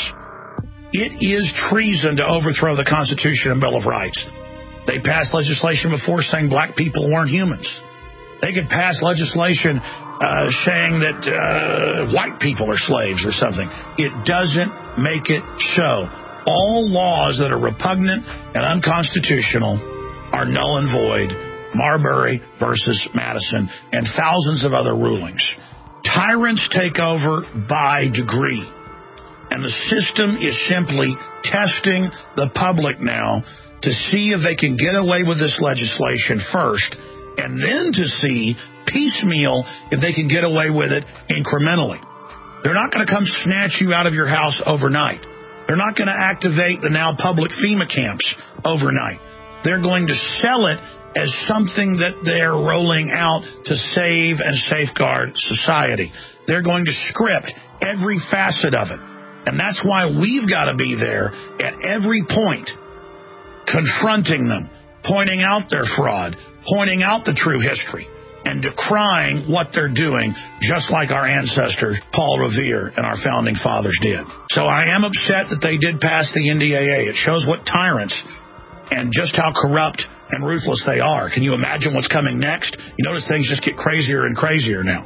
It is treason to overthrow the Constitution and Bill of Rights. They passed legislation before saying black people weren't humans. They could pass legislation uh, saying that uh, white people are slaves or something. It doesn't make it so. All laws that are repugnant and unconstitutional are null and void. Marbury versus Madison, and thousands of other rulings. Tyrants take over by degree, and the system is simply testing the public now to see if they can get away with this legislation first, and then to see piecemeal if they can get away with it incrementally. They're not going to come snatch you out of your house overnight. They're not going to activate the now public FEMA camps overnight. They're going to sell it as something that they're rolling out to save and safeguard society. They're going to script every facet of it. And that's why we've got to be there at every point, confronting them, pointing out their fraud, pointing out the true history, and decrying what they're doing, just like our ancestors, Paul Revere and our founding fathers did. So I am upset that they did pass the N D A A. It shows what tyrants and just how corrupt and ruthless they are. Can you imagine what's coming next? You notice things just get crazier and crazier now.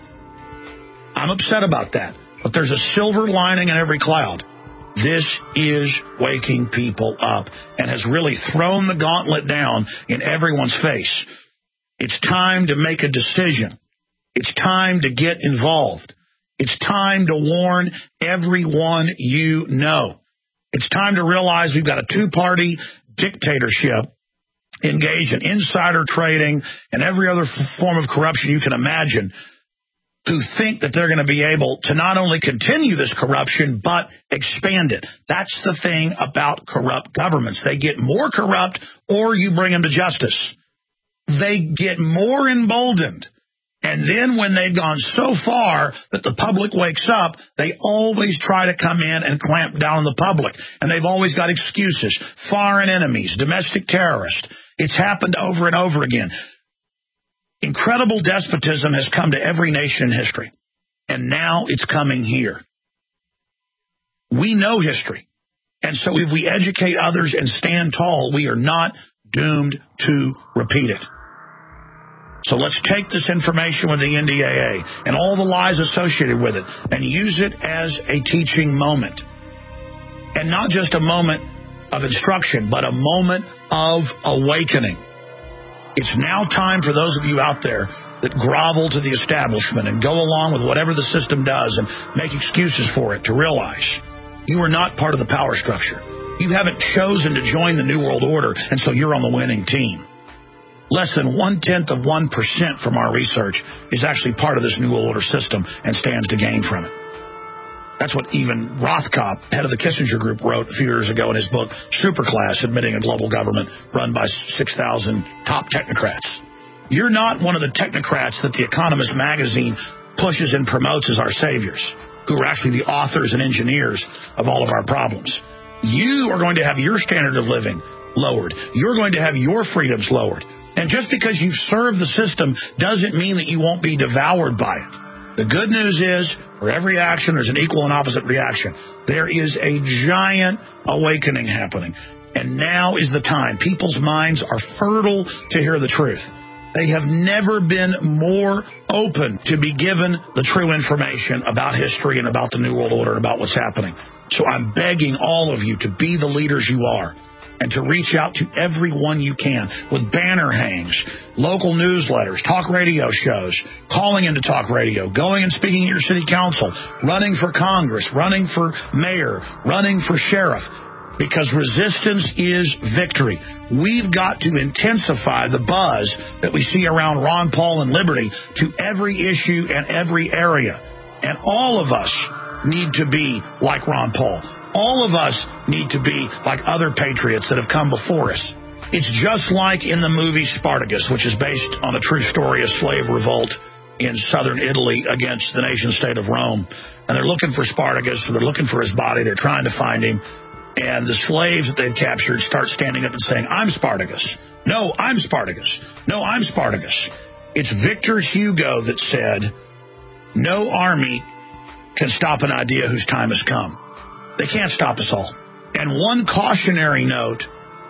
I'm upset about that. But there's a silver lining in every cloud. This is waking people up and has really thrown the gauntlet down in everyone's face. It's time to make a decision. It's time to get involved. It's time to warn everyone you know. It's time to realize we've got a two-party dictatorship engaged in insider trading and every other form of corruption you can imagine, who think that they're going to be able to not only continue this corruption, but expand it. That's the thing about corrupt governments. They get more corrupt, or you bring them to justice. They get more emboldened. And then when they've gone so far that the public wakes up, they always try to come in and clamp down on the public. And they've always got excuses. Foreign enemies, domestic terrorists. It's happened over and over again. Incredible despotism has come to every nation in history. and now it's coming here. We know history. And so if we educate others and stand tall, we are not doomed to repeat it. So let's take this information with the N D A A and all the lies associated with it and use it as a teaching moment. And not just a moment of instruction, but a moment of awakening. It's now time for those of you out there that grovel to the establishment and go along with whatever the system does and make excuses for it to realize you are not part of the power structure. You haven't chosen to join the New World Order, and so you're on the winning team. Less than one-tenth of one percent from our research is actually part of this New World Order system and stands to gain from it. That's what even Rothkopf, head of the Kissinger Group, wrote a few years ago in his book, Superclass, admitting a global government run by six thousand top technocrats. You're not one of the technocrats that The Economist magazine pushes and promotes as our saviors, who are actually the authors and engineers of all of our problems. You are going to have your standard of living lowered. You're going to have your freedoms lowered. And just because you've served the system doesn't mean that you won't be devoured by it. The good news is, for every action, there's an equal and opposite reaction. There is a giant awakening happening. And now is the time. People's minds are fertile to hear the truth. They have never been more open to be given the true information about history and about the New World Order and about what's happening. So I'm begging all of you to be the leaders you are and to reach out to everyone you can with banner hangs, local newsletters, talk radio shows, calling into talk radio, going and speaking at your city council, running for Congress, running for mayor, running for sheriff. Because resistance is victory. We've got to intensify the buzz that we see around Ron Paul and liberty to every issue and every area. And all of us need to be like Ron Paul. All of us need to be like other patriots that have come before us. It's just like in the movie Spartacus, which is based on a true story of slave revolt in southern Italy against the nation state of Rome. And they're looking for Spartacus, they're looking for his body, they're trying to find him. And the slaves that they've captured start standing up and saying, I'm Spartacus. No, I'm Spartacus. No, I'm Spartacus. It's Victor Hugo that said, no army can stop an idea whose time has come. They can't stop us all. And one cautionary note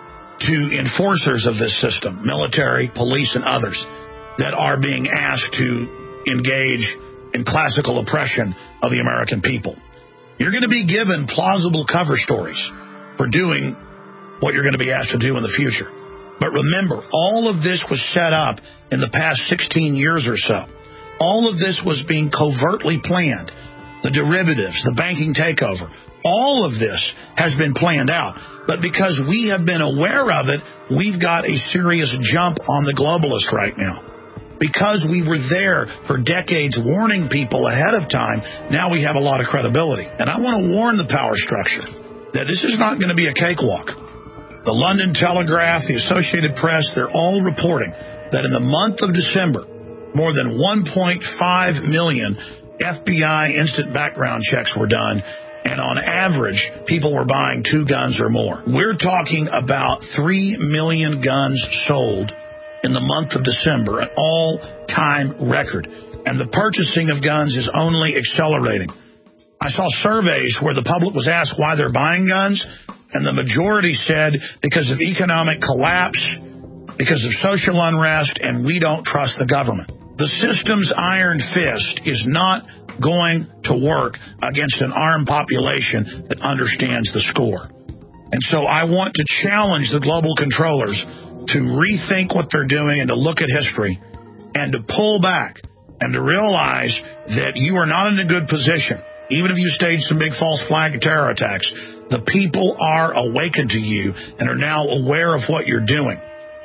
to enforcers of this system, military, police, and others, that are being asked to engage in classical oppression of the American people. You're going to be given plausible cover stories for doing what you're going to be asked to do in the future. But remember, all of this was set up in the past sixteen years or so. All of this was being covertly planned. The derivatives, the banking takeover, all of this has been planned out. But because we have been aware of it, we've got a serious jump on the globalists right now. Because we were there for decades warning people ahead of time, now we have a lot of credibility. And I want to warn the power structure that this is not going to be a cakewalk. The London Telegraph, the Associated Press, they're all reporting that in the month of December, more than one point five million F B I instant background checks were done. And on average, people were buying two guns or more. We're talking about three million guns sold in the month of December, an all-time record. And the purchasing of guns is only accelerating. I saw surveys where the public was asked why they're buying guns, and the majority said because of economic collapse, because of social unrest, and we don't trust the government. The system's iron fist is not going to work against an armed population that understands the score. And so I want to challenge the global controllers to rethink what they're doing and to look at history and to pull back and to realize that you are not in a good position. Even if you staged some big false flag terror attacks, the people are awakened to you and are now aware of what you're doing.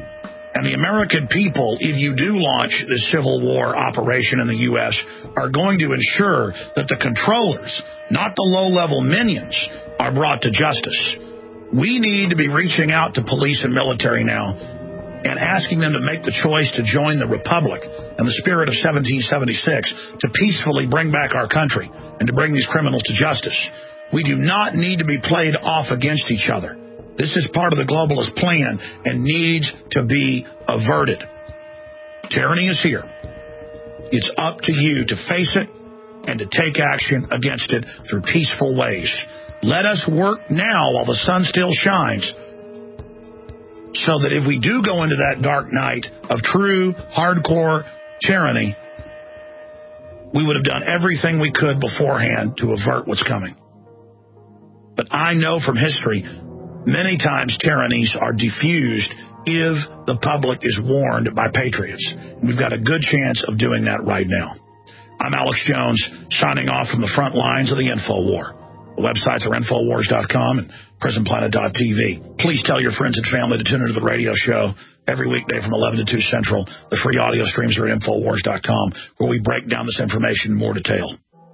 And the American people, if you do launch this civil war operation in the U S, are going to ensure that the controllers, not the low-level minions, are brought to justice. We need to be reaching out to police and military now and asking them to make the choice to join the Republic and the spirit of seventeen seventy-six to peacefully bring back our country and to bring these criminals to justice. We do not need to be played off against each other. This is part of the globalist plan and needs to be averted. Tyranny is here. It's up to you to face it and to take action against it through peaceful ways. Let us work now while the sun still shines, so that if we do go into that dark night of true, hardcore tyranny, we would have done everything we could beforehand to avert what's coming. But I know from history, many times tyrannies are diffused if the public is warned by patriots. And we've got a good chance of doing that right now. I'm Alex Jones, signing off from the front lines of the InfoWar. The websites are infowars dot com and prison planet dot t v. Please tell your friends and family to tune into the radio show every weekday from eleven to two Central. The free audio streams are at infowars dot com, where we break down this information in more detail.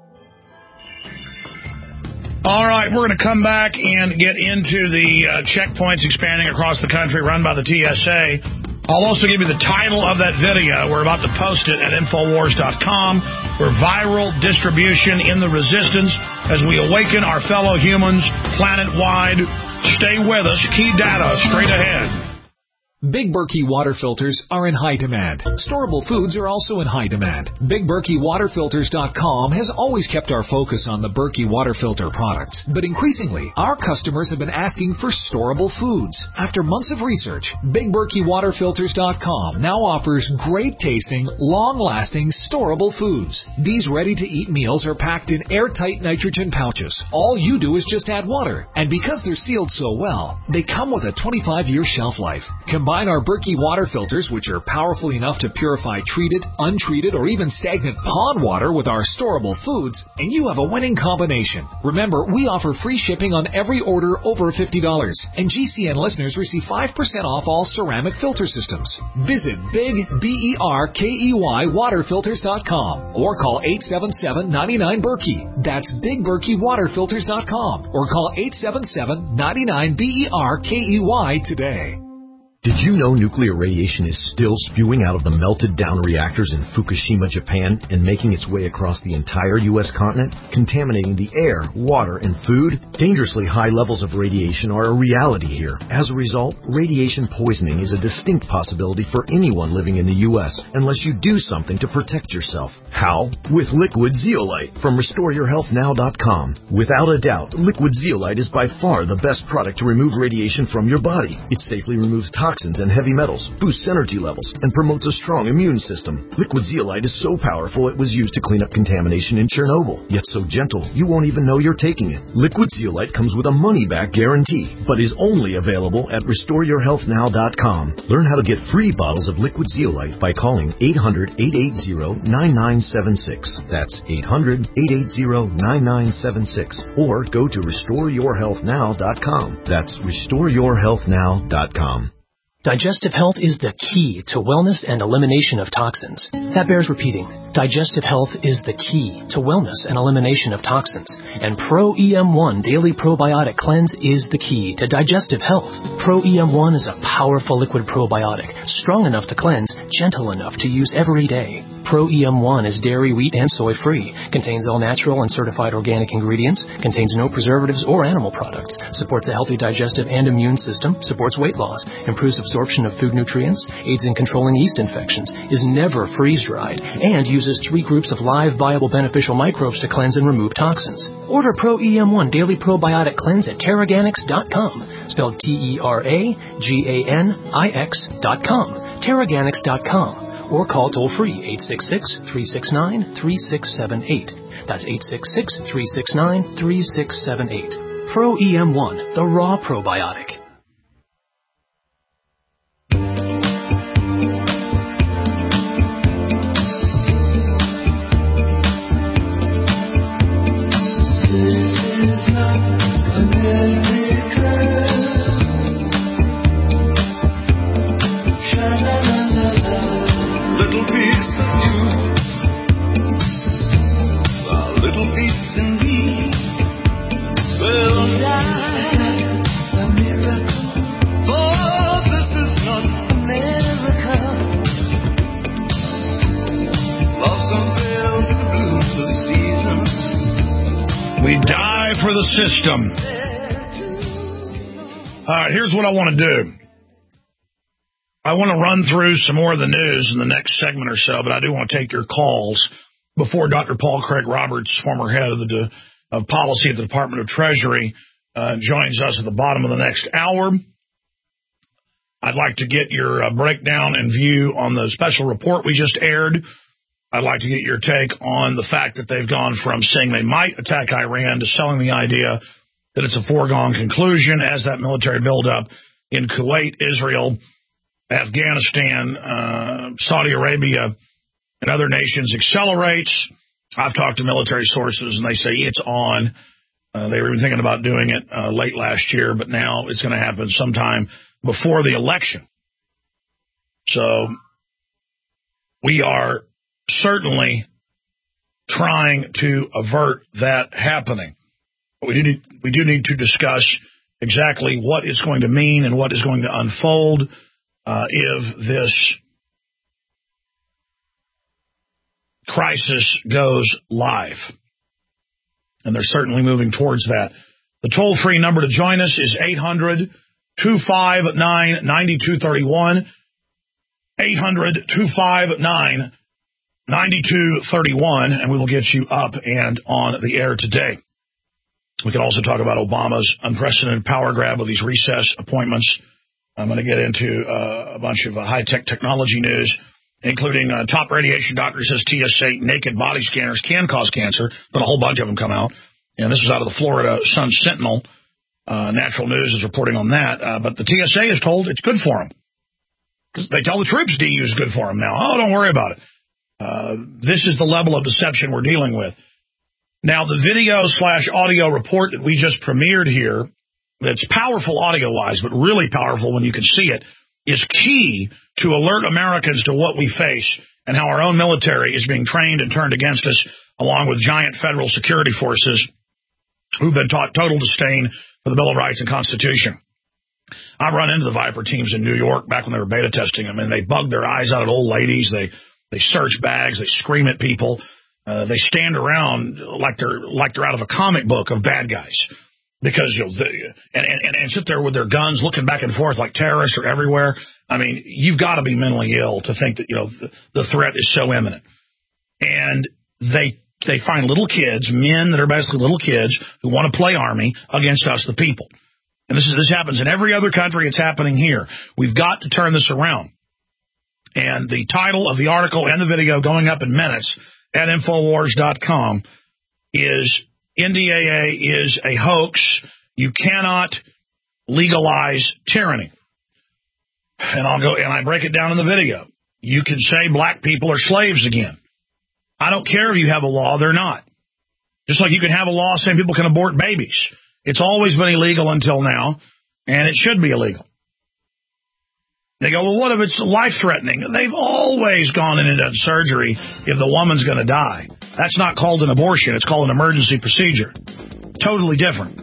All right, we're going to come back and get into the uh, checkpoints expanding across the country run by the T S A. I'll also give you the title of that video. We're about to post it at infowars dot com for viral distribution in the resistance as we awaken our fellow humans planet-wide. Stay with us. Key data straight ahead. Big Berkey water filters are in high demand. Storable foods are also in high demand. Big Berkey Water Filters dot com has always kept our focus on the Berkey water filter products, but increasingly, our customers have been asking for storable foods. After months of research, Big Berkey Water Filters dot com now offers great-tasting, long-lasting, storable foods. These ready-to-eat meals are packed in airtight nitrogen pouches. All you do is just add water, and because they're sealed so well, they come with a twenty-five year shelf life. Combine our Berkey water filters, which are powerful enough to purify treated, untreated, or even stagnant pond water with our storable foods, and you have a winning combination. Remember, we offer free shipping on every order over fifty dollars, and G C N listeners receive five percent off all ceramic filter systems. Visit Big B E R K E Y Water Filters dot com or call eight seven seven, nine nine, Berkey. That's Big Berkey Water Filters dot com or call eight seven seven, nine nine, B E R K E Y today. Did you know nuclear radiation is still spewing out of the melted down reactors in Fukushima, Japan, and making its way across the entire U S continent, contaminating the air, water, and food? Dangerously high levels of radiation are a reality here. As a result, radiation poisoning is a distinct possibility for anyone living in the U S unless you do something to protect yourself. How? With Liquid Zeolite from restore your health now dot com. Without a doubt, Liquid Zeolite is by far the best product to remove radiation from your body. It safely removes toxins and heavy metals, boosts energy levels, and promotes a strong immune system. Liquid Zeolite is so powerful it was used to clean up contamination in Chernobyl, yet so gentle you won't even know you're taking it. Liquid Zeolite comes with a money-back guarantee, but is only available at restore your health now dot com. Learn how to get free bottles of Liquid Zeolite by calling eight hundred, eight eight zero, nine nine seven six. That's eight hundred, eight eight zero, nine nine seven six. Or go to restore your health now dot com. That's restore your health now dot com. Digestive health is the key to wellness and elimination of toxins. That bears repeating. Digestive health is the key to wellness and elimination of toxins. And Pro E M one Daily Probiotic Cleanse is the key to digestive health. Pro E M one is a powerful liquid probiotic, strong enough to cleanse, gentle enough to use every day. Pro E M one is dairy, wheat, and soy-free, contains all natural and certified organic ingredients, contains no preservatives or animal products, supports a healthy digestive and immune system, supports weight loss, improves absorption of food nutrients, aids in controlling yeast infections, is never freeze-dried, and uses three groups of live, viable, beneficial microbes to cleanse and remove toxins. Order Pro E M one Daily Probiotic Cleanse at Terraganix dot com, spelled T E R A G A N I X dot com, Terraganix dot com. Or call toll-free eight six six, three six nine, three six seven eight. That's eight six six, three six nine, three six seven eight. Pro E M one, the raw probiotic. This is not America. Sha-la-la-la-la. Little piece of you, a little piece in me, will die a miracle. For this is not America. Lost unveils the blues season. We die for the system. All right, here's what I want to do. I want to run through some more of the news in the next segment or so, but I do want to take your calls. before Doctor Paul Craig Roberts, former head of the of policy at the Department of Treasury, uh, joins us at the bottom of the next hour. I'd like to get your uh, breakdown and view on the special report we just aired. I'd like to get your take on the fact that they've gone from saying they might attack Iran to selling the idea that it's a foregone conclusion as that military buildup in Kuwait, Israel, Afghanistan, uh, Saudi Arabia, and other nations accelerates. I've talked to military sources, and they say it's on. Uh, they were even thinking about doing it uh, late last year, but now it's going to happen sometime before the election. So we are certainly trying to avert that happening. But we do need, we do need to discuss exactly what it's going to mean and what is going to unfold uh, if this crisis goes live. And they're certainly moving towards that. The toll-free number to join us is eight hundred, two five nine, nine two three one, eight hundred, two five nine, nine two three one, and we will get you up and on the air today. We can also talk about Obama's unprecedented power grab with these recess appointments. I'm going to get into uh, a bunch of uh, high-tech technology news, including uh, top radiation doctor says T S A naked body scanners can cause cancer, but a whole bunch of them come out. And this is out of the Florida Sun Sentinel. Uh, Natural News is reporting on that. Uh, but the T S A is told it's good for them. Because they tell the troops D U is good for them now. Oh, don't worry about it. Uh, this is the level of deception we're dealing with. Now, the video slash audio report that we just premiered here, that's powerful audio-wise, but really powerful when you can see it, is key to alert Americans to what we face and how our own military is being trained and turned against us, along with giant federal security forces who've been taught total disdain for the Bill of Rights and Constitution. I've run into the Viper teams in New York back when they were beta testing them, and they bug their eyes out at old ladies. They they search bags. They scream at people. Uh, they stand around like they're like they're out of a comic book of bad guys, because you know, the, and, and and sit there with their guns looking back and forth like terrorists are everywhere. I mean, you've got to be mentally ill to think that you know the, the threat is so imminent. And they they find little kids, men that are basically little kids who want to play army against us, the people. And this is this happens in every other country. It's happening here. We've got to turn this around. And the title of the article and the video going up in minutes at Infowars dot com is N D A A is a hoax. You cannot legalize tyranny. And I'll go and I break it down in the video. You can say black people are slaves again. I don't care if you have a law, they're not. Just like you can have a law saying people can abort babies. It's always been illegal until now, and it should be illegal. They go, well, what if it's life-threatening? They've always gone in and done surgery if the woman's going to die. That's not called an abortion. It's called an emergency procedure. Totally different.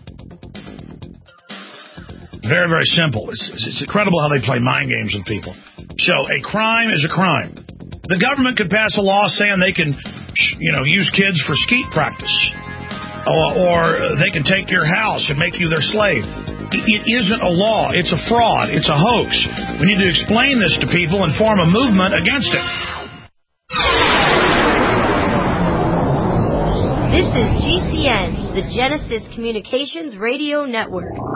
Very, very simple. It's, it's incredible how they play mind games with people. So a crime is a crime. The government could pass a law saying they can, you know, use kids for skeet practice. Or, or they can take your house and make you their slave. It isn't a law. It's a fraud. It's a hoax. We need to explain this to people and form a movement against it. This is G C N, the Genesis Communications Radio Network.